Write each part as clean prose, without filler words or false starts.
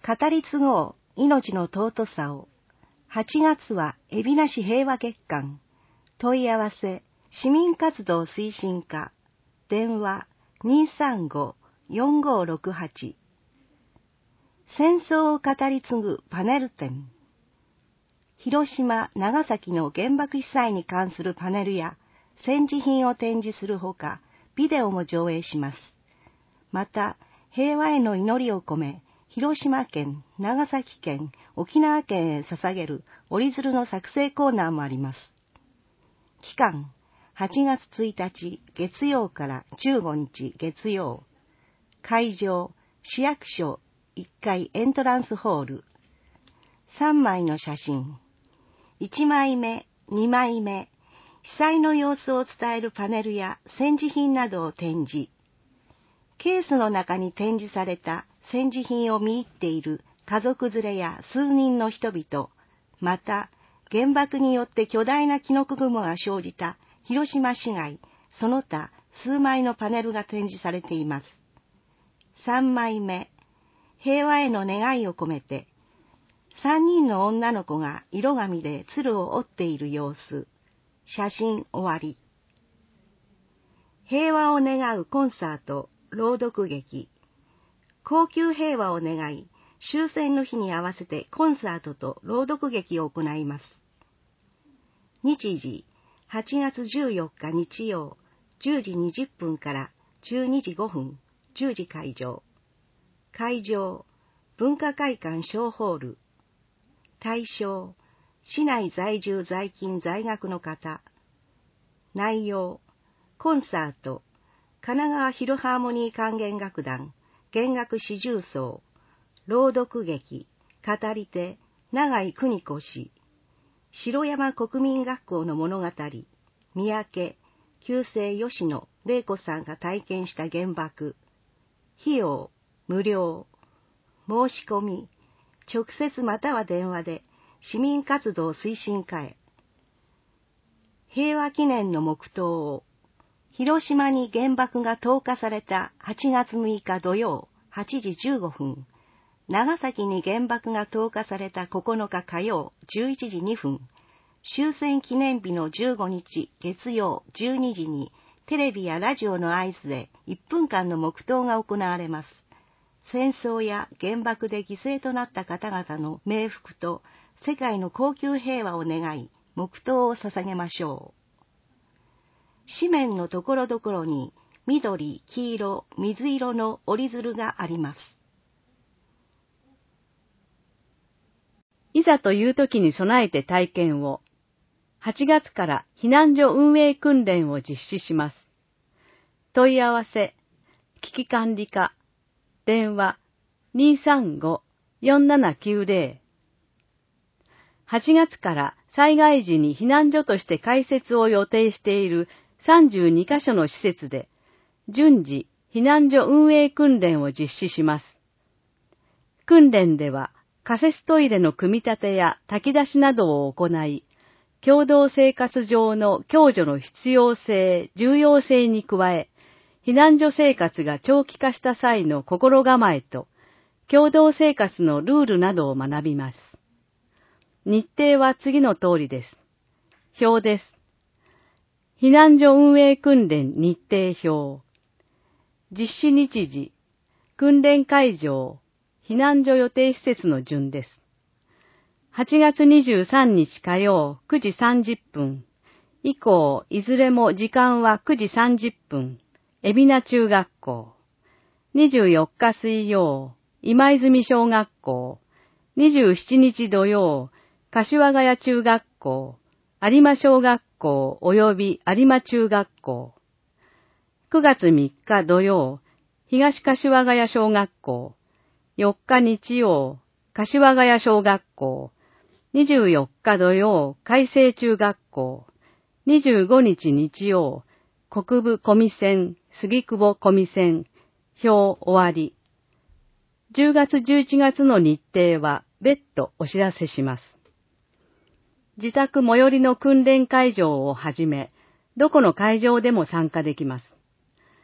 語り継ごう命の尊さを。8月は海老名市平和月間。問い合わせ市民活動推進課。電話235-4568。戦争を語り継ぐパネル展。広島、長崎の原爆被災に関するパネルや戦時品を展示するほか、ビデオも上映します。また、平和への祈りを込め、広島県、長崎県、沖縄県へ捧げる折り鶴の作成コーナーもあります。期間、8月1日月曜から15日月曜。会場、市役所1階エントランスホール。3枚の写真。1枚目、2枚目。被災の様子を伝えるパネルや戦時品などを展示。ケースの中に展示された戦時品を見入っている家族連れや数人の人々、また原爆によって巨大なキノコ雲が生じた広島市街、その他数枚のパネルが展示されています。3枚目、平和への願いを込めて、3人の女の子が色紙で鶴を折っている様子。写真終わり。平和を願うコンサート、朗読劇。恒久平和を願い、終戦の日に合わせてコンサートと朗読劇を行います。日時、8月14日日曜、10時20分から12時5分、10時会場。会場、文化会館小ホール。対象、市内在住在勤在学の方。内容、コンサート、神奈川フィルハーモニー管弦楽団、弦楽四重奏、朗読劇、語り手、永井邦子氏、城山国民学校の物語、三宅、旧姓吉野玲子さんが体験した原爆、費用、無料、申し込み、直接または電話で市民活動推進課へ。平和記念の黙祷を。広島に原爆が投下された8月6日土曜8時15分、長崎に原爆が投下された9日火曜11時2分、終戦記念日の15日月曜12時にテレビやラジオの合図で1分間の黙祷が行われます。戦争や原爆で犠牲となった方々の冥福と世界の恒久平和を願い、黙祷を捧げましょう。紙面のところどころに緑、黄色、水色の折り鶴があります。 いざという時に備えて体験を。8月から避難所運営訓練を実施します。問い合わせ、危機管理課、電話 235-4790。8月から災害時に避難所として開設を予定している32カ所の施設で、順次避難所運営訓練を実施します。訓練では、仮設トイレの組み立てや炊き出しなどを行い、共同生活上の共助の必要性、重要性に加え、避難所生活が長期化した際の心構えと、共同生活のルールなどを学びます。日程は次の通りです。表です。避難所運営訓練日程表。実施日時、訓練会場、避難所予定施設の順です。8月23日火曜9時30分。以降、いずれも時間は9時30分。海老名中学校。24日水曜、今泉小学校。27日土曜、柏ヶ谷中学校、有馬小学校及び有馬中学校。9月3日土曜、東柏ヶ谷小学校。4日日曜、柏ヶ谷小学校。24日土曜、海星中学校。25日日曜、国分小見線、杉久保小見線。表終わり。10月11月の日程は別途お知らせします。自宅最寄りの訓練会場をはじめ、どこの会場でも参加できます。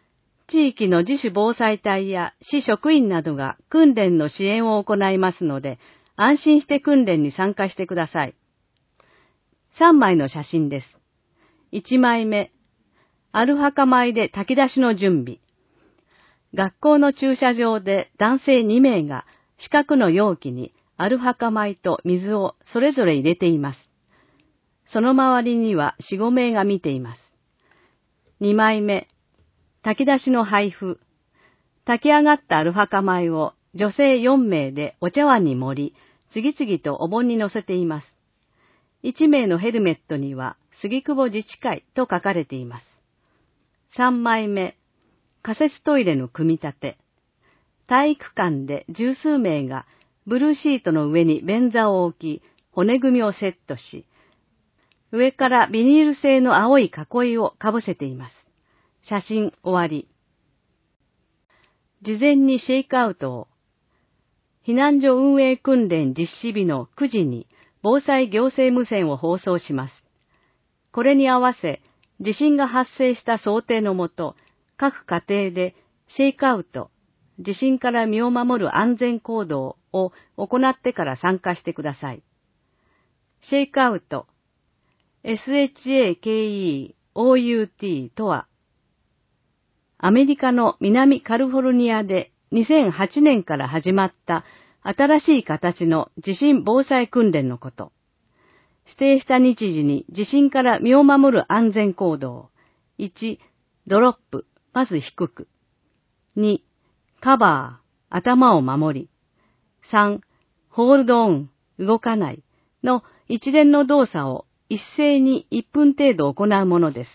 地域の自主防災隊や市職員などが訓練の支援を行いますので、安心して訓練に参加してください。3枚の写真です。1枚目、アルファ化米で炊き出しの準備。学校の駐車場で男性2名が四角の容器にアルファ化米と水をそれぞれ入れています。その周りには4、5名が見ています。2枚目、炊き出しの配布。炊き上がったアルファ化米を女性4名でお茶碗に盛り、次々とお盆に乗せています。1名のヘルメットには杉久保自治会と書かれています。3枚目、仮設トイレの組み立て。体育館で十数名がブルーシートの上に便座を置き、骨組みをセットし、上からビニール製の青い囲いをかぶせています。写真終わり。事前にシェイクアウトを。避難所運営訓練実施日の9時に防災行政無線を放送します。これに合わせ、地震が発生した想定のもと、各家庭でシェイクアウト、地震から身を守る安全行動を行ってから参加してください。シェイクアウト、SHAKEOUT とは、アメリカの南カリフォルニアで2008年から始まった新しい形の地震防災訓練のこと。指定した日時に地震から身を守る安全行動。1、ドロップ、まず低く。2、カバー、頭を守り。3、ホールドオン、動かないの一連の動作を一斉に1分程度行うものです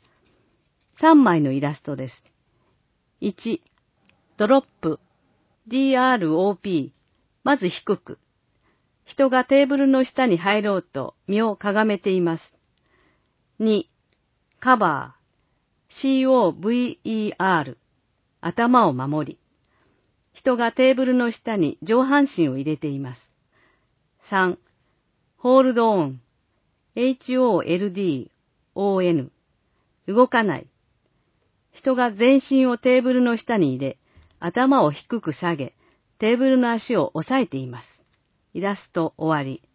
。3枚のイラストです。1、ドロップ、DROP、まず低く。人がテーブルの下に入ろうと身をかがめています。2、カバー、COVER、頭を守り。人がテーブルの下に上半身を入れています。3、ホールドオン、HOLDON、動かない。人が全身をテーブルの下に入れ、頭を低く下げ、テーブルの足を押さえています。イラスト終わり。